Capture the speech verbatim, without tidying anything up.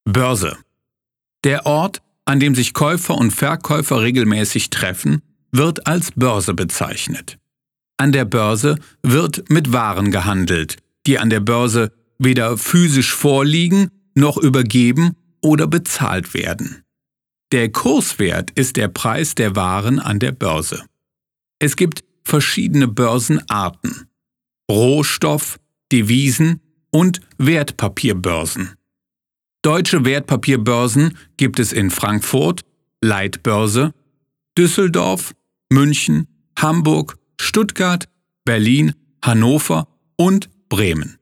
Börse. Der Ort, an dem sich Käufer und Verkäufer regelmäßig treffen, wird als Börse bezeichnet. An der Börse wird mit Waren gehandelt, die an der Börse weder physisch vorliegen noch übergeben oder bezahlt werden. Der Kurswert ist der Preis der Waren an der Börse. Es gibt verschiedene Börsenarten: Rohstoff-, Devisen- und Wertpapierbörsen. Deutsche Wertpapierbörsen gibt es in Frankfurt, Leitbörse, Düsseldorf, München, Hamburg, Stuttgart, Berlin, Hannover und Bremen.